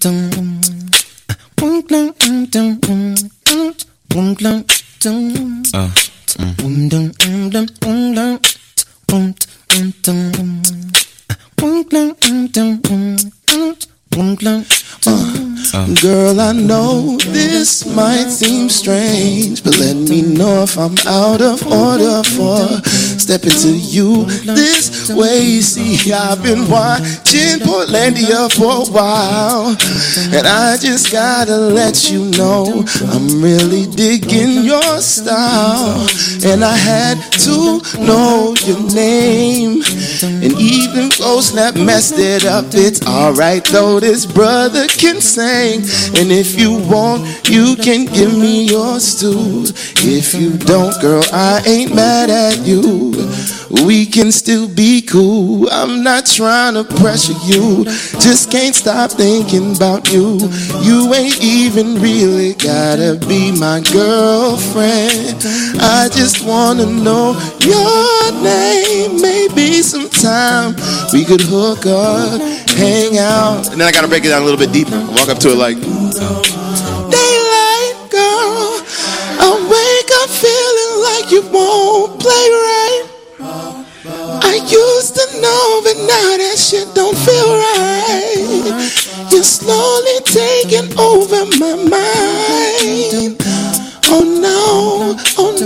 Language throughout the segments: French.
Girl, I know this might seem strange, but let me know if I'm out of order for stepping to you this way. See, I've been watching Portlandia for a while, and I just gotta let you know I'm really digging your style. And I had to know your name, and even Snap messed it up. It's alright though, this brother can sing. And if you want, you can give me yours too. If you don't, girl, I ain't mad at you. We can still be cool. I'm not trying to pressure you, just can't stop thinking about you. You ain't even really gotta be my girlfriend. I just wanna know your name. Maybe sometime we could hook up, hang out. And then I gotta break it down a little bit deeper. Walk up to it like daylight, girl. I wake up feeling like you won't play right. I used to know, but now that shit don't feel right. You're slowly taking over my mind. Oh no,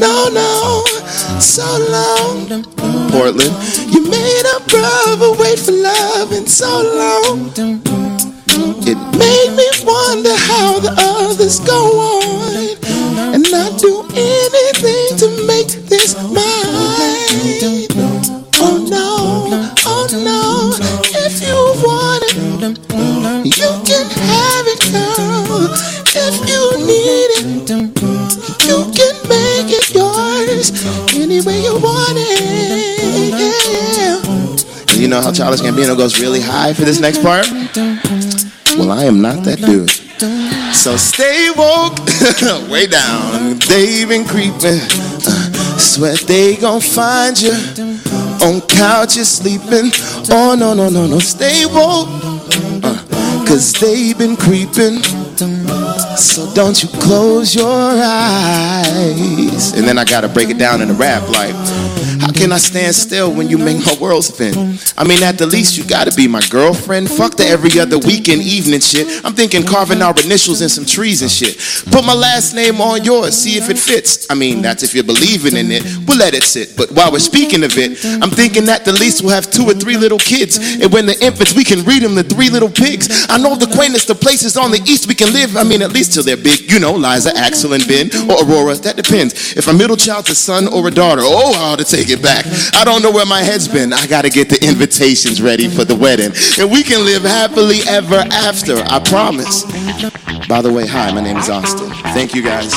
so long. Portland, you made a brother wait for love and so long. It made me wonder how the others go on, and not do anything to make this mine. Oh no, if you want it, you can have it, girl. If you need it, you can make it yours any way you want it, yeah. You know how Childish Gambino goes really high for this next part? Well, I am not that dude. So stay woke, way down. They've been creeping, sweat they gon' find you on couches sleeping. Oh no, stay woke, cause they've been creeping. So don't you close your eyes. And then I gotta break it down in a rap like, how can I stand still when you make my world spin? I mean, at the least you gotta be my girlfriend. Fuck the every other weekend evening shit. I'm thinking carving our initials in some trees and shit. Put my last name on yours, see if it fits. I mean, that's if you're believing in it. We'll let it sit. But while we're speaking of it, I'm thinking at the least we'll have 2 or 3 little kids. And when the infants, we can read them the 3 Little Pigs. I know the quaintest of places on the east we can live. I mean, at least till they're big. You know, Liza, Axel, and Ben, or Aurora. That depends. If a middle child's a son or a daughter, oh, how to take it back. I don't know where my head's been. I gotta get the invitations ready for the wedding, and we can live happily ever after, I promise. By the way, hi, my name is Austin. Thank you guys.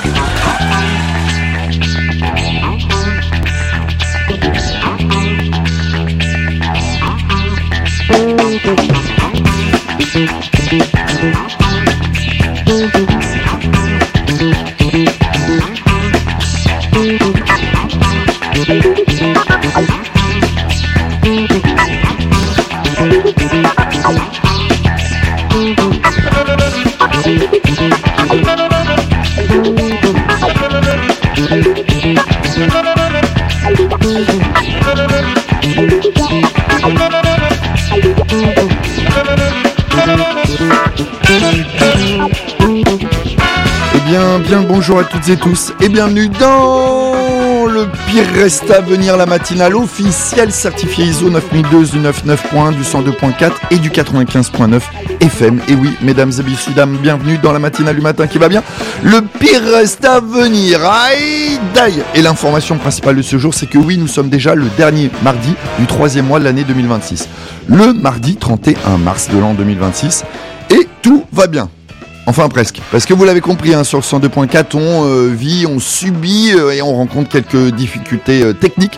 Bien le bonjour à toutes et tous et bienvenue dans le pire reste à venir, la matinale officielle certifiée ISO 9002 du 99.1, du 102.4 et du 95.9 FM. Et oui, mesdames et messieurs, bienvenue dans la matinale du matin qui va bien. Le pire reste à venir. Aïe d'aïe. Et l'information principale de ce jour, c'est que oui, nous sommes déjà le dernier mardi du 3e mois de l'année 2026. Le mardi 31 mars de l'an 2026. Et tout va bien. Enfin presque, parce que vous l'avez compris, sur le 102.4, on vit, on subit et on rencontre quelques difficultés techniques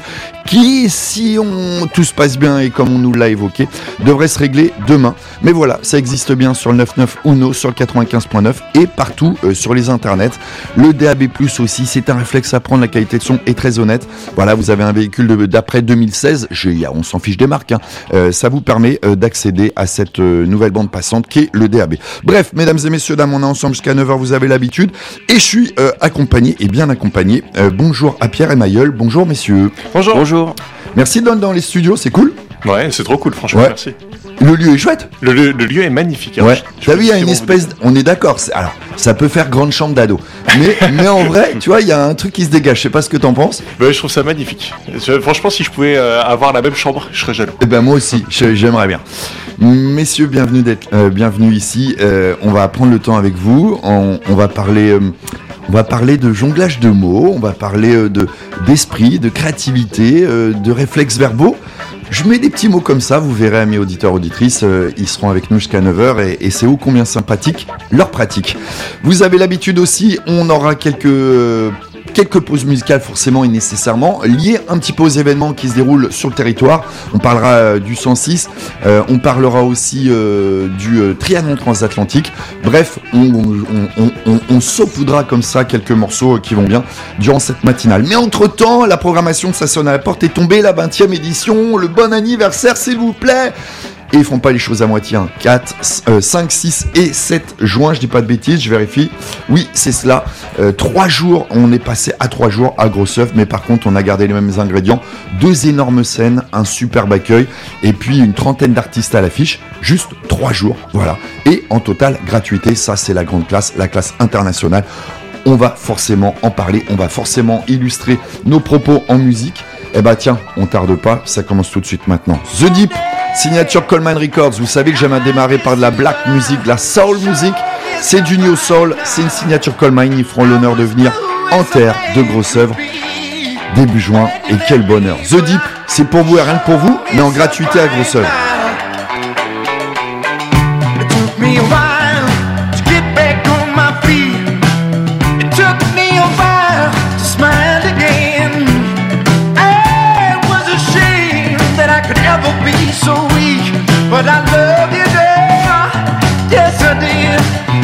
qui, si tout se passe bien et comme on nous l'a évoqué, devrait se régler demain. Mais voilà, ça existe bien sur le 9.9 Uno, sur le 95.9 et partout sur les internets. Le DAB+, aussi, c'est un réflexe à prendre, la qualité de son est très honnête. Voilà, vous avez un véhicule d'après 2016, on s'en fiche des marques, ça vous permet d'accéder à cette nouvelle bande passante qui est le DAB. Bref, mesdames et messieurs, dames, on est ensemble jusqu'à 9h, vous avez l'habitude, et je suis accompagné, et bien accompagné. Bonjour à Pierre et Mailleul, bonjour messieurs. Bonjour. Bonjour. Merci de dans les studios, c'est cool. Ouais, c'est trop cool, franchement, ouais. Merci. Le lieu est chouette. Le lieu est magnifique. Ouais. T'as vu, il y a une espèce. On est d'accord. Alors, ça peut faire grande chambre d'ado. Mais en vrai, tu vois, il y a un truc qui se dégage. Je sais pas ce que t'en penses. Bah, je trouve ça magnifique. Franchement, si je pouvais avoir la même chambre, je serais jaloux. Eh ben, moi aussi, j'aimerais bien. Messieurs, bienvenue ici. On va prendre le temps avec vous. On va parler. On va parler de jonglage de mots, on va parler d'esprit, de créativité, de réflexes verbaux. Je mets des petits mots comme ça, vous verrez, amis auditeurs, auditrices, ils seront avec nous jusqu'à 9h et c'est ô combien sympathique leur pratique. Vous avez l'habitude aussi, on aura quelques pauses musicales forcément et nécessairement liées un petit peu aux événements qui se déroulent sur le territoire. On parlera du 106, on parlera aussi du triathlon transatlantique. Bref, on saupoudra comme ça quelques morceaux qui vont bien durant cette matinale. Mais entre-temps, la programmation de Ça sonne à la porte est tombée, la 20e édition, le bon anniversaire s'il vous plaît. Et ils font pas les choses à moitié, 5, 6 et 7 juin, je dis pas de bêtises, je vérifie. Oui, c'est cela. 3 jours, on est passé à 3 jours à Grosse Œuvre, mais par contre, on a gardé les mêmes ingrédients. 2 énormes scènes, un superbe accueil, et puis une trentaine d'artistes à l'affiche. Juste 3 jours, voilà. Et en totale gratuité, ça c'est la grande classe, la classe internationale. On va forcément en parler, on va forcément illustrer nos propos en musique. Eh bah tiens, on tarde pas, ça commence tout de suite maintenant. The Deep, signature Coleman Records. Vous savez que j'aime à démarrer par de la black music, de la soul music. C'est du new soul, c'est une signature Coleman. Ils feront l'honneur de venir en terre de Grosse Œuvre début juin. Et quel bonheur. The Deep, c'est pour vous et rien que pour vous, mais en gratuité à Grosse Œuvre. But I love you, girl. Yes, I did.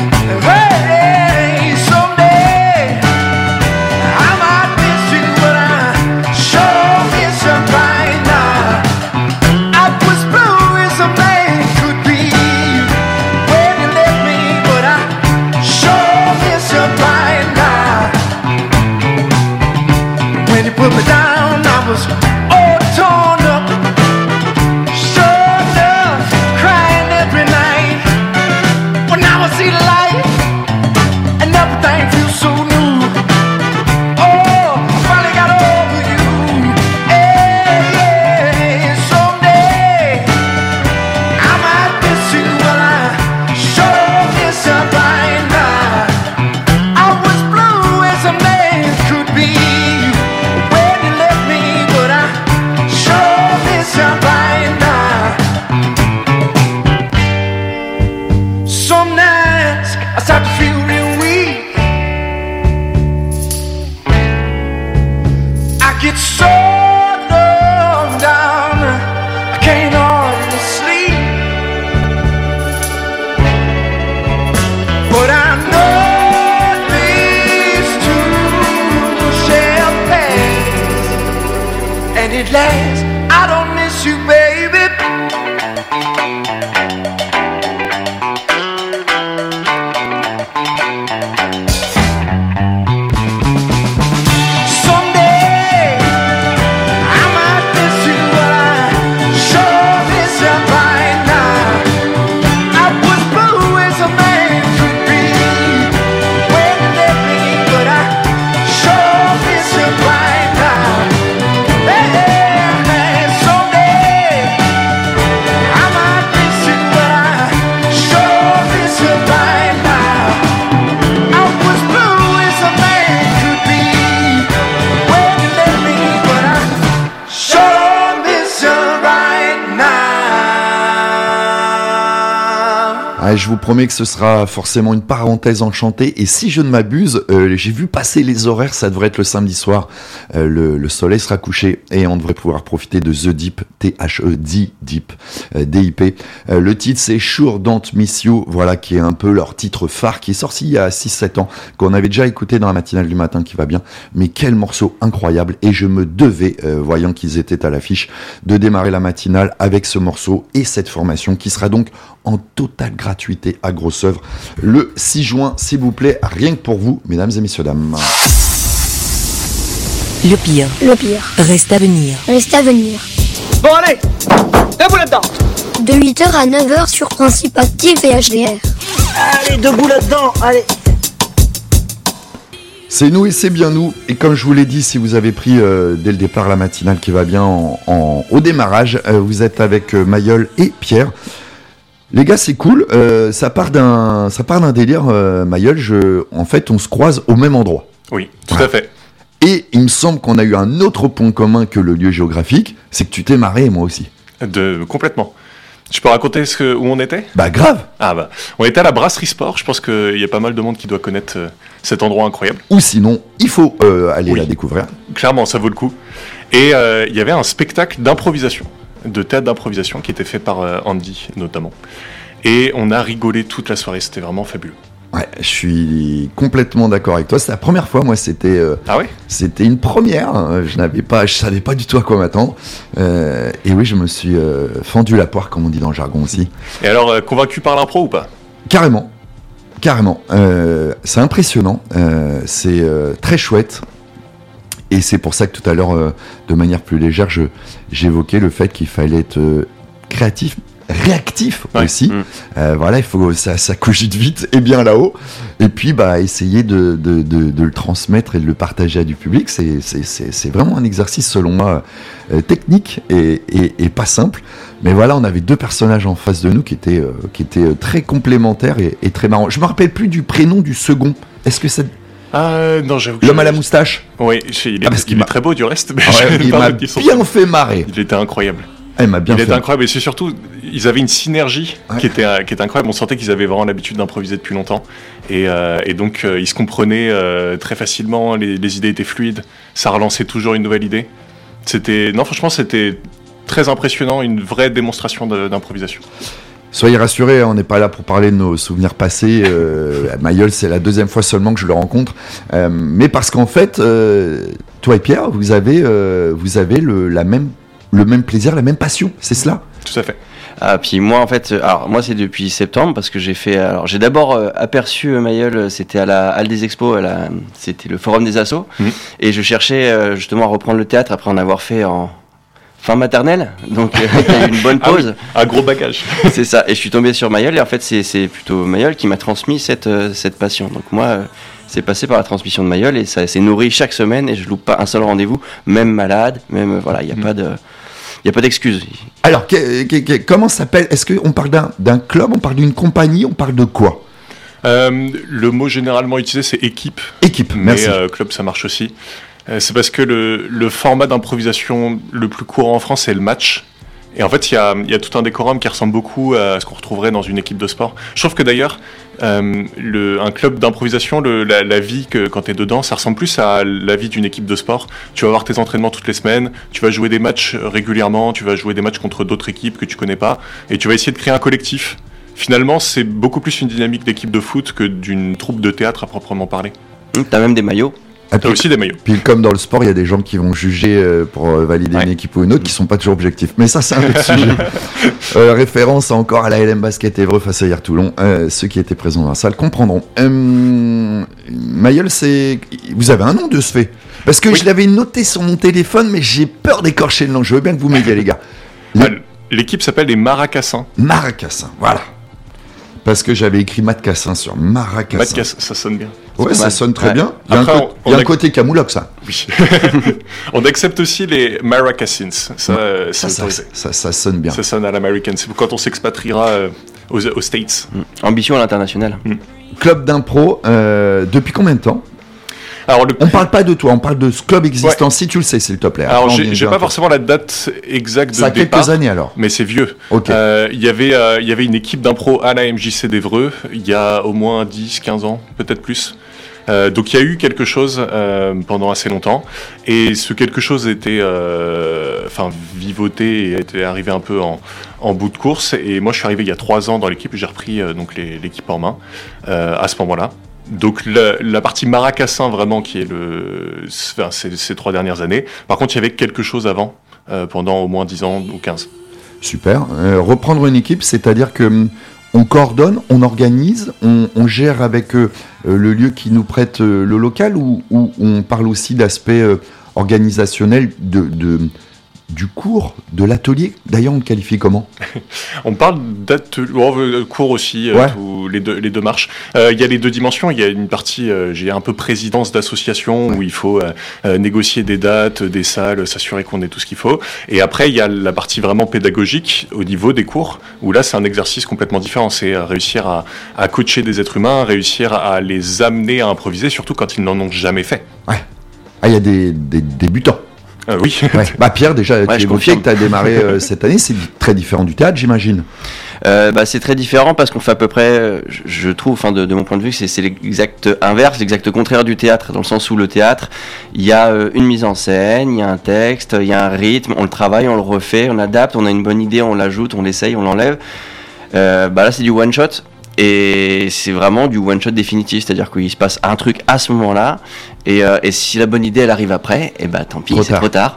Hey, someday I might miss you, but I sure miss you right now. I was blue as a man could be when you left me, but I sure miss you right now. When you put me down, I was all torn up. I don't miss you, baby. Someday I might miss you, but I sure miss you right now. I was blue as a man could be when you left me, but I sure miss you right now. Hey. Je vous promets que ce sera forcément une parenthèse enchantée. Et si je ne m'abuse, j'ai vu passer les horaires, ça devrait être le samedi soir. Le soleil sera couché et on devrait pouvoir profiter de The Deep, T-H-E-D, Deep, D-I-P. Le titre, c'est Sure Don't Miss You, voilà, qui est un peu leur titre phare, qui est sorti il y a 6-7 ans, qu'on avait déjà écouté dans la matinale du matin, qui va bien. Mais quel morceau incroyable. Et je me devais, voyant qu'ils étaient à l'affiche, de démarrer la matinale avec ce morceau et cette formation qui sera donc en totale gratuité à Grosse Œuvre le 6 juin, s'il vous plaît, rien que pour vous, mesdames et messieurs, dames. Le pire reste à venir. Bon allez, debout là-dedans. De 8h à 9h sur Principe Actif et HDR. Allez, debout là-dedans, allez. C'est nous et c'est bien nous. Et comme je vous l'ai dit, si vous avez pris dès le départ la matinale qui va bien au démarrage, vous êtes avec Mayol et Pierre. Les gars, c'est cool. Ça part d'un délire, Mayol. En fait, on se croise au même endroit. Oui, tout à fait. Et il me semble qu'on a eu un autre point commun que le lieu géographique, c'est que tu t'es marré et moi aussi. Complètement. Je peux raconter où on était ? Bah grave. On était à la Brasserie Sport. Je pense qu'il y a pas mal de monde qui doit connaître cet endroit incroyable. Ou sinon, il faut aller la découvrir. Clairement, ça vaut le coup. Et il y avait un spectacle d'improvisation, de théâtre d'improvisation qui était fait par Andy notamment. Et on a rigolé toute la soirée. C'était vraiment fabuleux. Ouais, je suis complètement d'accord avec toi. C'était la première fois, moi, c'était c'était une première. Je savais pas du tout à quoi m'attendre. Et oui, je me suis fendu la poire, comme on dit dans le jargon aussi. Et alors, convaincu par l'impro ou pas ? Carrément. C'est impressionnant. C'est très chouette. Et c'est pour ça que tout à l'heure, de manière plus légère, j'évoquais le fait qu'il fallait être créatif, réactif aussi. Voilà, il faut ça cogite vite et bien là-haut. Et puis essayer de le transmettre et de le partager à du public. C'est vraiment un exercice selon moi technique et pas simple. Mais voilà, on avait deux personnages en face de nous qui étaient très complémentaires et très marrants. Je me rappelle plus du prénom du second. Est-ce que c'est non, j'avoue que l'homme à la moustache? Oui, il est très beau du reste. Mais il m'a bien fait marrer. Il était incroyable. Il était incroyable, et c'est surtout, ils avaient une synergie qui était incroyable. On sentait qu'ils avaient vraiment l'habitude d'improviser depuis longtemps, et donc ils se comprenaient très facilement. Les idées étaient fluides, ça relançait toujours une nouvelle idée. Franchement, c'était très impressionnant, une vraie démonstration d'improvisation. Soyez rassurés, on n'est pas là pour parler de nos souvenirs passés. Mayol, c'est la deuxième fois seulement que je le rencontre, mais parce qu'en fait, toi et Pierre, vous avez le même plaisir, la même passion, c'est cela? Tout à fait. Puis moi, en fait, moi c'est depuis septembre parce que j'ai d'abord aperçu Mayol, c'était à la Halle des Expos, c'était le Forum des Assos, et je cherchais justement à reprendre le théâtre après en avoir fait en fin maternelle, donc il y a eu une bonne pause. Un gros bagage. C'est ça, et je suis tombé sur Mayol, et en fait c'est plutôt Mayol qui m'a transmis cette passion. Donc moi, c'est passé par la transmission de Mayol, et ça s'est nourri chaque semaine, et je loupe pas un seul rendez-vous, même malade, même voilà, il n'y a pas d'excuse. Alors, comment ça s'appelle? Est-ce qu'on parle d'un club, on parle d'une compagnie, on parle de quoi? Le mot généralement utilisé, c'est équipe. Équipe, merci. Mais club, ça marche aussi. C'est parce que le format d'improvisation le plus courant en France, c'est le match. Et en fait, il y a tout un décorum qui ressemble beaucoup à ce qu'on retrouverait dans une équipe de sport. Je trouve que d'ailleurs, un club d'improvisation, la vie quand tu es dedans, ça ressemble plus à la vie d'une équipe de sport. Tu vas avoir tes entraînements toutes les semaines, tu vas jouer des matchs régulièrement, tu vas jouer des matchs contre d'autres équipes que tu connais pas, et tu vas essayer de créer un collectif. Finalement, c'est beaucoup plus une dynamique d'équipe de foot que d'une troupe de théâtre à proprement parler. T'as même des maillots. T'as aussi des maillots. Puis comme dans le sport, il y a des gens qui vont juger pour valider une équipe ou une autre qui sont pas toujours objectifs. Mais ça, c'est un autre sujet. Référence encore à la LM Basket Évreux face à Hier-Toulon. Ceux qui étaient présents dans la salle comprendront. Mayol, vous avez un nom de ce fait? Parce que je l'avais noté sur mon téléphone, mais j'ai peur d'écorcher le nom. Je veux bien que vous m'aidiez, les gars. L'équipe s'appelle les Maracassins. Maracassins, voilà. Parce que j'avais écrit Matcassin sur Maracassin. Matcassin, ça sonne bien. Ouais, ça sonne très bien. Il y a un côté camoulox, ça. Oui. On accepte aussi les Maracassins. Ça sonne bien. Ça sonne à l'américaine. C'est quand on s'expatriera aux States. Ambition à l'international. Club d'impro, depuis combien de temps? Alors, On parle pas de toi, on parle de ce club existant, si tu le sais, s'il te plaît. Alors, Après, j'ai pas forcément la date exacte de ça a départ. quelques années alors. Mais c'est vieux. Ok. Il y avait une équipe d'impro à la MJC d'Evreux il y a au moins 10-15 ans, peut-être plus. Donc il y a eu quelque chose pendant assez longtemps, et ce quelque chose était vivoté et était arrivé un peu en bout de course, et moi je suis arrivé il y a 3 ans dans l'équipe, j'ai repris donc l'équipe en main à ce moment-là. Donc la partie Maracassin vraiment qui est ces 3 dernières années. Par contre il y avait quelque chose avant, pendant au moins 10 ans ou 15. Super. Reprendre une équipe, c'est-à-dire que on coordonne, on organise, on gère avec le lieu qui nous prête le local, ou on parle aussi d'aspect organisationnel du cours, de l'atelier. D'ailleurs, on le qualifie comment ? On parle cours aussi, les deux marches. Il y a les 2 dimensions. Il y a une partie, j'ai un peu présidence d'association où il faut négocier des dates, des salles, s'assurer qu'on ait tout ce qu'il faut. Et après, il y a la partie vraiment pédagogique au niveau des cours, où là, c'est un exercice complètement différent. C'est réussir à coacher des êtres humains, réussir à les amener à improviser, surtout quand ils n'en ont jamais fait. Ouais. Ah, il y a des débutants. Oui. Ouais. Bah Pierre, déjà, tu je évoquais que tu as démarré cette année, c'est très différent du théâtre, j'imagine. C'est très différent parce qu'on fait à peu près, je trouve, de mon point de vue, c'est l'exact inverse, l'exact contraire du théâtre, dans le sens où le théâtre, il y a une mise en scène, il y a un texte, il y a un rythme, on le travaille, on le refait, on adapte, on a une bonne idée, on l'ajoute, on l'essaye, on l'enlève. Là, c'est du one shot. Et c'est vraiment du one shot définitif, c'est-à-dire qu'il se passe un truc à ce moment-là, et si la bonne idée elle arrive après, tant pis, c'est trop tard.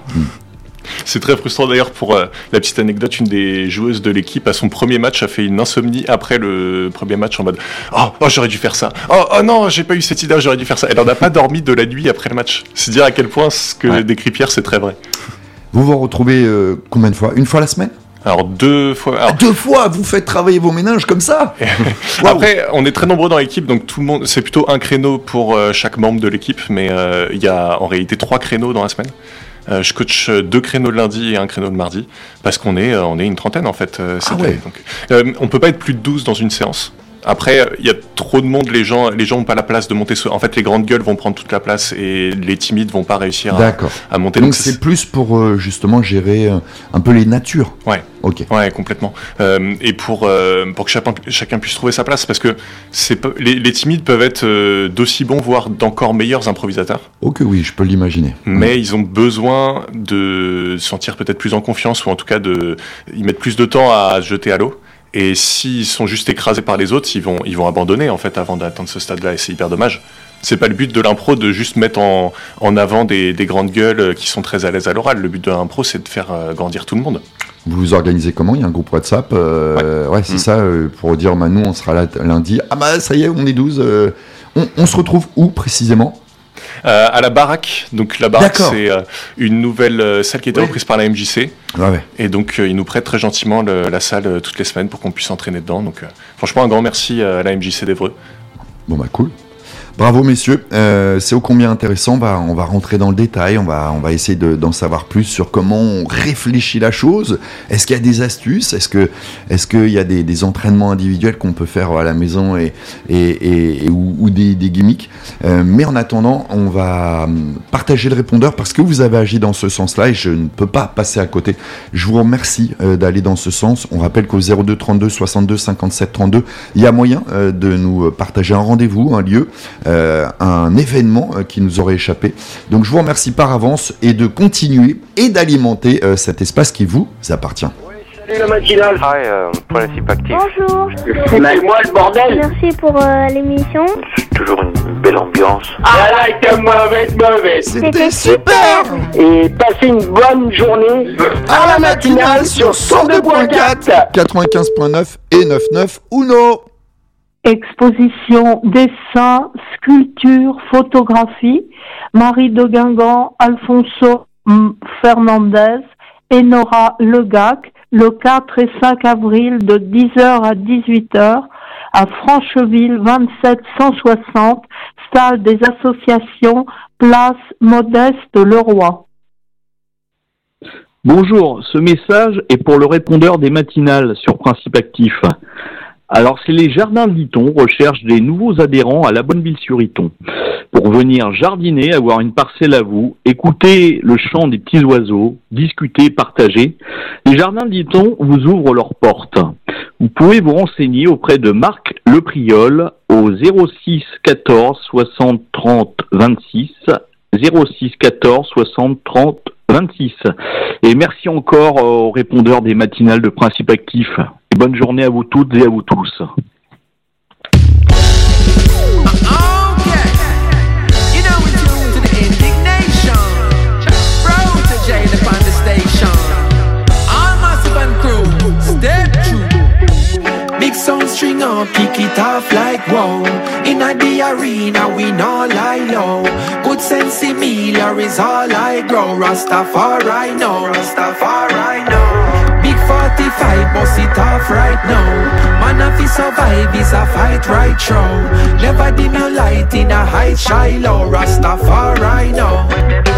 C'est très frustrant d'ailleurs. Pour la petite anecdote, une des joueuses de l'équipe à son premier match a fait une insomnie après le premier match en mode oh j'aurais dû faire ça, oh non j'ai pas eu cette idée, j'aurais dû faire ça. Elle en a pas dormi de la nuit après le match. C'est dire à quel point ce que décrit Pierre, c'est très vrai. Vous retrouvez combien de fois ? Une fois la semaine ? Alors 2 fois. Alors, 2 fois, vous faites travailler vos méninges comme ça. Après, on est très nombreux dans l'équipe, donc tout le monde, c'est plutôt un créneau pour chaque membre de l'équipe, mais il y a en réalité 3 créneaux dans la semaine. Je coach 2 créneaux le lundi et 1 créneau le mardi, parce qu'on est une trentaine en fait. Donc, on peut pas être plus de 12 dans une séance. Après, il y a trop de monde, les gens n'ont pas la place de monter. En fait, les grandes gueules vont prendre toute la place et les timides vont pas réussir à monter. Donc c'est plus pour justement gérer un peu les natures. Ouais. Ok. Ouais, complètement. Et pour que chacun puisse trouver sa place, parce que les timides peuvent être d'aussi bons, voire d'encore meilleurs improvisateurs. Ok, oui, je peux l'imaginer. Mais ils ont besoin de se sentir peut-être plus en confiance, ou en tout cas ils mettent plus de temps à se jeter à l'eau. Et s'ils sont juste écrasés par les autres, ils vont abandonner en fait avant d'atteindre ce stade-là, et c'est hyper dommage. C'est pas le but de l'impro de juste mettre en avant des grandes gueules qui sont très à l'aise à l'oral. Le but de l'impro, c'est de faire grandir tout le monde. Vous vous organisez comment ? Il y a un groupe WhatsApp c'est ça, pour dire nous on sera là lundi. Ah bah ça y est, on est 12. On se retrouve où précisément ? À la baraque. Donc la baraque, c'est une nouvelle salle qui a été reprise par la MJC. Et donc ils nous prêtent très gentiment la salle toutes les semaines pour qu'on puisse s'entraîner dedans. Donc franchement, un grand merci à la MJC d'Evreux. Bon bah cool. Bravo messieurs, c'est ô combien intéressant. On va rentrer dans le détail, on va essayer d'en savoir plus sur comment on réfléchit la chose. Est-ce qu'il y a des astuces ? Est-ce qu'il y a des entraînements individuels qu'on peut faire à la maison ou des gimmicks ? Mais en attendant, on va partager le répondeur parce que vous avez agi dans ce sens-là et je ne peux pas passer à côté. Je vous remercie d'aller dans ce sens. On rappelle qu'au 02 32 62 57 32, il y a moyen de nous partager un rendez-vous, un lieu, un événement qui nous aurait échappé. Donc je vous remercie par avance et de continuer et d'alimenter cet espace qui vous appartient. Salut la matinale. Hi, Principe Actif. Bonjour. C'est moi le bordel. Merci pour l'émission. C'est toujours une belle ambiance. Ah là, t'es mauvaise. C'était super. Et passez une bonne journée à la matinale sur 102.4, 95.9 et 99 Uno. Exposition, dessin, sculpture, photographie, Marie de Guingamp, Alfonso Fernandez, Enora Legac, le 4 et 5 avril de 10h à 18h à Francheville 27 160, salle des associations, place Modeste Leroy. Bonjour, ce message est pour le répondeur des matinales sur Principe Actif. Alors, c'est les Jardins de Liton recherchent des nouveaux adhérents à la Bonneville-sur-Iton. pour venir jardiner, avoir une parcelle à vous, écouter le chant des petits oiseaux, discuter, partager. Les jardins, dit-on, vous ouvrent leurs portes. Vous pouvez vous renseigner auprès de Marc Le Priol au 06 14 60 30 26, 06 14 60 30 26. Et merci encore aux répondeurs des matinales de Principe Actif. Et bonne journée à vous toutes et à vous tous. Big sound string up, kick it off like wow. Inna the arena, we no lie low. Good sense similar is all I grow. Rastafari no, Rastafari no. Big 45, bust it off right now. Man, if he survive, is a fight right through. Never dim your light in a high, shy low. Rastafari no.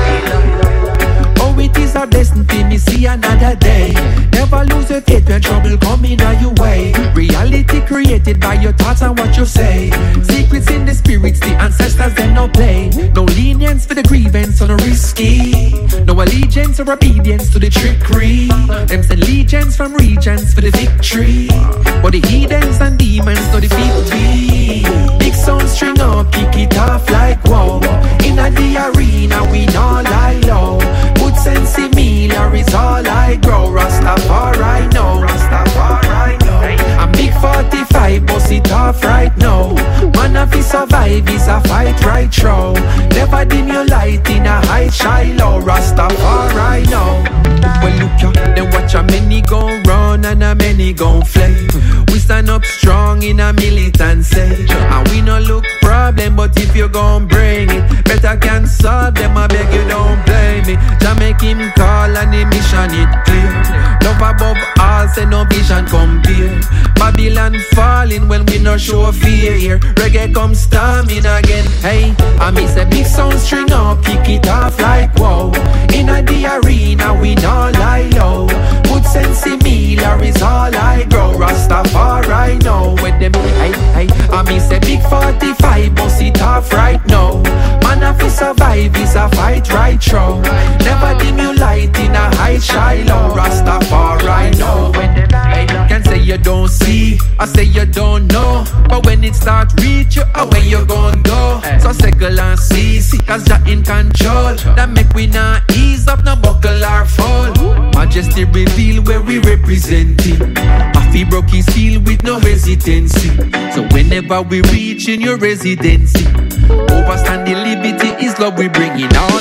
Oh, it is a destiny, me see another day. Never lose your faith when trouble coming on your way. Reality created by your thoughts and what you say. Secrets in the spirits, the ancestors them no play. No lenience for the grievance or the risky. No allegiance or obedience to the trickery. Them send legions from regions for the victory. But the heathens and demons know the victory. Big sound string up, kick it off like wow. Inna the arena we no lie low. Good sense similar is all I grow. Rastafari no, Rastafari no. I'm big 45, bust it off right now. Man, if he survive, is a fight right through. Never dim your light in a high, shy low. Rastafari no. Well, look ya, then watch a many gon' run and a many gon' flame. We stand up strong in a militancy. And we no look problem, but if you gon' bring it, better can solve them, I beg you don't blame me. Just make him call and the mission it clear. Love above all, say no vision compare. Babylon falling when we no show fear here. Reggae come storming again, hey. I miss a big sound string up, kick it off like wow. Inna the arena we no lie low. Good sense similar is all I grow. Rastafari know when them hey. I miss a big 45, bust it off right now. Man, if you survive, is a fight right through. Never dim your light in a high, shy low. Rastafari know when them can say you don't see, I say you don't know. But when it start reach you, where you gon' go? So circle and see, cause you're in control. That make we not ease up, no buckle or fall. Majesty reveal where we representing. Afi broke his heel with no hesitancy. So whenever we reach in your residency, overstand the liberty is love we bring in all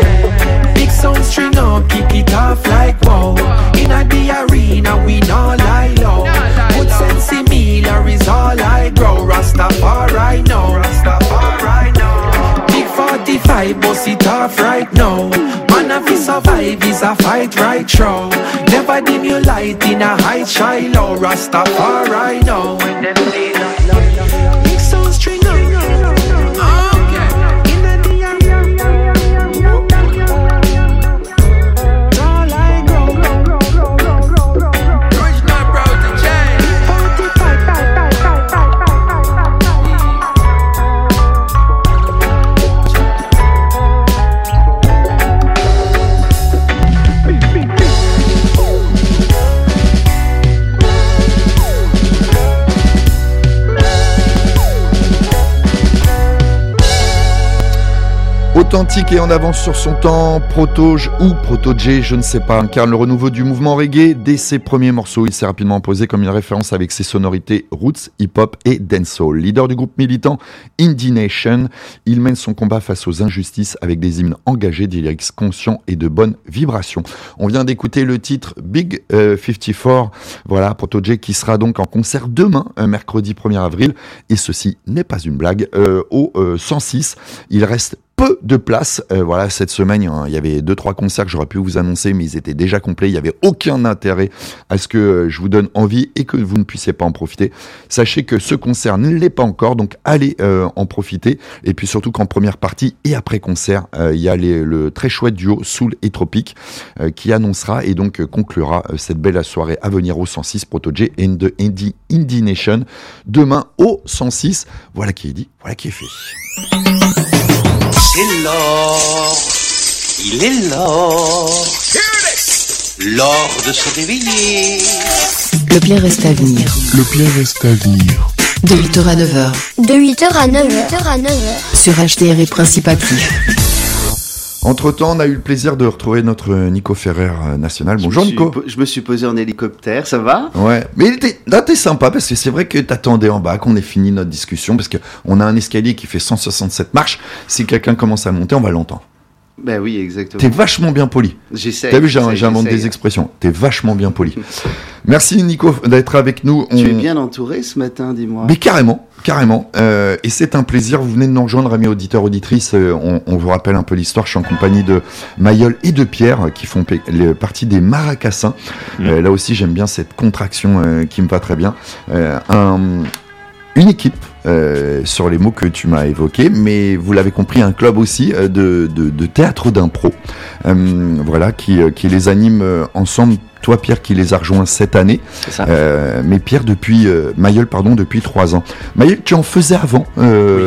way. Big sound string up, kick it off like wow. Inna the arena we no lie low. Good sense similar is all I grow. Rastafari know, Rastafari know. Big 45, bust it off right now. Man, if he survive, is a fight right through. Never dim your light in a high, shy low. Rastafari know. Big sound string up. Authentique et en avance sur son temps, Protoge ou Protoje, je ne sais pas, incarne le renouveau du mouvement reggae. Dès ses premiers morceaux, il s'est rapidement imposé comme une référence avec ses sonorités roots, hip-hop et dancehall. Leader du groupe militant Indie Nation, il mène son combat face aux injustices avec des hymnes engagés, des lyrics conscients et de bonnes vibrations. On vient d'écouter le titre Big 54, voilà, Protoje qui sera donc en concert demain, mercredi 1er avril, et ceci n'est pas une blague, au 106. Il reste peu de place, voilà, cette semaine il y avait 2-3 concerts que j'aurais pu vous annoncer, mais ils étaient déjà complets, il n'y avait aucun intérêt à ce que je vous donne envie et que vous ne puissiez pas en profiter. Sachez que ce concert ne l'est pas encore, donc allez en profiter, et puis surtout qu'en première partie et après concert, il y a le très chouette duo Soul et Tropique qui annoncera et donc conclura cette belle soirée à venir au 106, Protoje and the Indie Nation, demain au 106. Voilà qui est dit, voilà qui est fait. C'est l'or, il est l'or, l'or de se réveiller. Le bien reste à venir. Le bien reste à venir. De 8h à 9h. De 8h à 9h. Sur HDR et Principe Actif. Entre-temps, on a eu le plaisir de retrouver notre Nico Ferrer national. Bonjour Nico. Je me suis posé en hélicoptère, ça va ? Ouais, mais là t'es sympa parce que c'est vrai que t'attendais en bas qu'on ait fini notre discussion parce qu'on a un escalier qui fait 167 marches. Si quelqu'un commence à monter, on va l'entendre. Ben oui, exactement. T'es vachement bien poli. J'essaie. T'as vu, j'invente des expressions. T'es vachement bien poli. Merci Nico d'être avec nous. Tu es bien entouré ce matin, dis-moi. Mais carrément. Et c'est un plaisir. Vous venez de nous rejoindre, amis auditeurs, auditrices. On vous rappelle un peu l'histoire. Je suis en compagnie de Mayol et de Pierre qui font partie des Maracassins. Là aussi, j'aime bien cette contraction qui me va très bien. Une équipe sur les mots que tu m'as évoqués, mais vous l'avez compris, un club aussi de théâtre d'impro, voilà, qui les anime ensemble. Toi, Pierre, qui les a rejoints cette année, mais Pierre depuis 3 ans. Mayol, tu en faisais avant ailleurs ?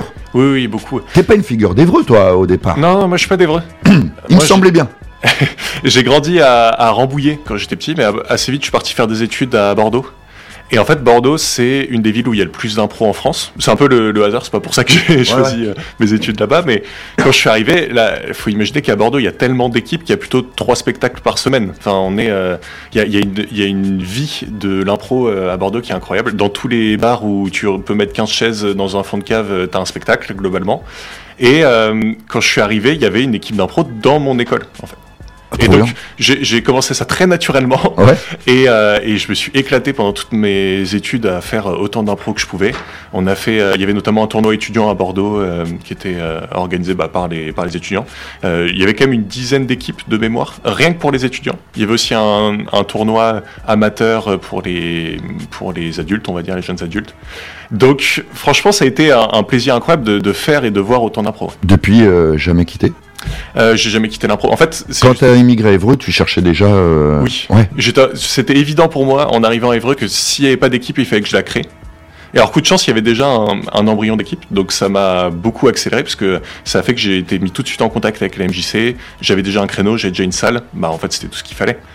Oui, beaucoup. T'es pas une figure d'Évreux, toi, au départ ? Non, moi je suis pas d'Évreux. Il me semblait bien. J'ai grandi à Rambouillet quand j'étais petit, mais assez vite je suis parti faire des études à Bordeaux. Et en fait, Bordeaux, c'est une des villes où il y a le plus d'impro en France. C'est un peu le hasard, c'est pas pour ça que j'ai choisi mes études là-bas, mais quand je suis arrivé, là, il faut imaginer qu'à Bordeaux, il y a tellement d'équipes qu'il y a plutôt 3 spectacles par semaine. Enfin, il y a une vie de l'impro à Bordeaux qui est incroyable. Dans tous les bars où tu peux mettre 15 chaises dans un fond de cave, t'as un spectacle, globalement. Et quand je suis arrivé, il y avait une équipe d'impro dans mon école, en fait. Et donc, j'ai commencé ça très naturellement. Et je me suis éclaté pendant toutes mes études à faire autant d'impro que je pouvais. On a fait, il y avait notamment un tournoi étudiant à Bordeaux qui était organisé par les étudiants. Il y avait quand même une dizaine d'équipes de mémoire, rien que pour les étudiants. Il y avait aussi un tournoi amateur pour les adultes, on va dire les jeunes adultes. Donc, franchement, ça a été un plaisir incroyable de faire et de voir autant d'impro. Depuis, jamais quitté ? J'ai jamais quitté l'impro. En fait, quand t'as immigré à Évreux, tu cherchais déjà. Oui. Ouais. C'était évident pour moi en arrivant à Évreux que s'il n'y avait pas d'équipe, il fallait que je la crée. Et alors, coup de chance, il y avait déjà un embryon d'équipe, donc ça m'a beaucoup accéléré parce que ça a fait que j'ai été mis tout de suite en contact avec la MJC. J'avais déjà un créneau, j'avais déjà une salle. Bah, en fait, c'était tout ce qu'il fallait.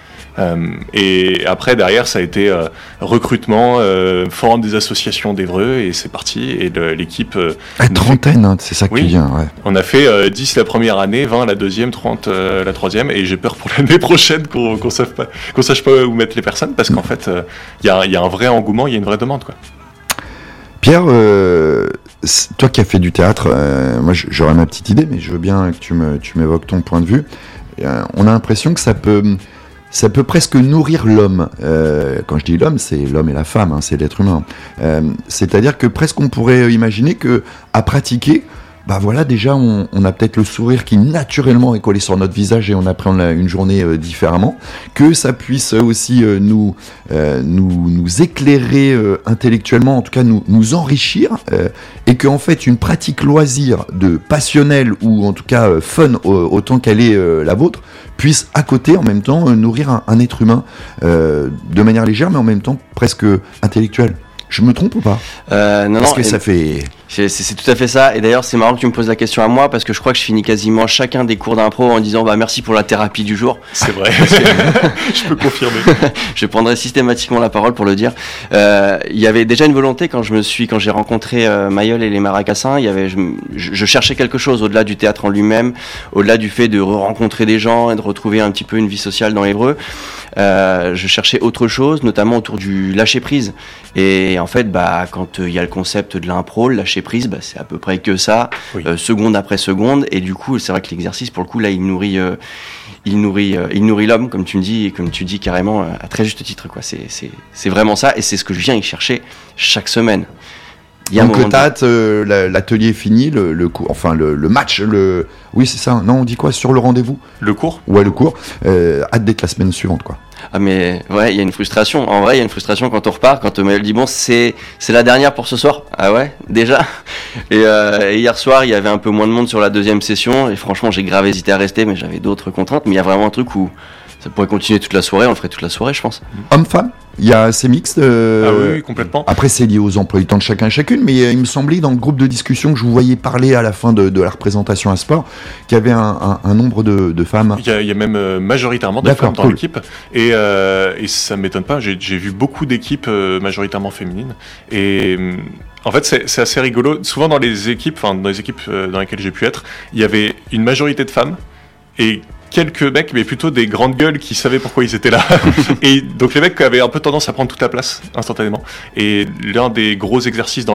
Et après, derrière, ça a été recrutement, forum des associations d'Évreux, et c'est parti. Et l'équipe. Trentaine, hein, c'est ça que tu viens. Ouais. On a fait 10 la première année, 20 la deuxième, 30 la troisième, et j'ai peur pour l'année prochaine qu'on sache pas où mettre les personnes, parce qu'en fait, il y a un vrai engouement, il y a une vraie demande, quoi. Pierre, toi qui as fait du théâtre, moi j'aurais ma petite idée, mais je veux bien que tu m'évoques ton point de vue. On a l'impression que ça peut presque nourrir l'homme. Quand je dis l'homme, c'est l'homme et la femme, hein, c'est l'être humain. C'est-à-dire que presque on pourrait imaginer que à pratiquer, bah voilà, déjà on a peut-être le sourire qui naturellement est collé sur notre visage et on appréhende une journée différemment, que ça puisse aussi nous éclairer intellectuellement, en tout cas nous enrichir, et qu'en fait une pratique loisir de passionnel ou en tout cas fun autant qu'elle est la vôtre puisse à côté en même temps nourrir un être humain de manière légère mais en même temps presque intellectuelle. Je me trompe ou pas ? Non, parce que ça fait... C'est tout à fait ça. Et d'ailleurs, c'est marrant que tu me poses la question à moi parce que je crois que je finis quasiment chacun des cours d'impro en disant bah merci pour la thérapie du jour. C'est vrai. Je peux confirmer. Je prendrai systématiquement la parole pour le dire. Il y avait déjà une volonté quand j'ai rencontré Mayol et les Maracassins. Je cherchais quelque chose au-delà du théâtre en lui-même, au-delà du fait de rencontrer des gens et de retrouver un petit peu une vie sociale dans l'Évreux. Je cherchais autre chose, notamment autour du lâcher prise. Et en fait, bah quand il y a le concept de l'impro, le lâcher prise, bah, c'est à peu près que ça, oui. Seconde après seconde. Et du coup, c'est vrai que l'exercice, pour le coup, là, il nourrit l'homme, comme tu me dis, et comme tu dis carrément à très juste titre, quoi. C'est vraiment ça, et c'est ce que je viens y chercher chaque semaine. Donc l'atelier est fini, le match, oui c'est ça, non on dit quoi sur le rendez-vous ? Le cours ? Ouais, le cours, hâte d'être la semaine suivante quoi. Ah mais ouais, il y a une frustration, en vrai il y a une frustration quand on repart, quand Maël dit bon c'est la dernière pour ce soir, ah ouais déjà, et hier soir il y avait un peu moins de monde sur la deuxième session, et franchement j'ai grave hésité à rester mais j'avais d'autres contraintes, mais il y a vraiment un truc où ça pourrait continuer toute la soirée, on le ferait toute la soirée je pense. Homme-femme ? Il y a assez mixte. Ah oui, complètement. Après, c'est lié aux emplois du temps de chacun et chacune, mais il me semblait dans le groupe de discussion que je vous voyais parler à la fin de la représentation à sport qu'il y avait un nombre de femmes. Il y a même majoritairement des femmes dans l'équipe, et ça m'étonne pas. J'ai vu beaucoup d'équipes majoritairement féminines, et en fait c'est assez rigolo. Souvent dans les équipes dans lesquelles j'ai pu être, il y avait une majorité de femmes et quelques mecs, mais plutôt des grandes gueules qui savaient pourquoi ils étaient là. Et donc les mecs avaient un peu tendance à prendre toute la place instantanément. Et l'un des gros exercices dans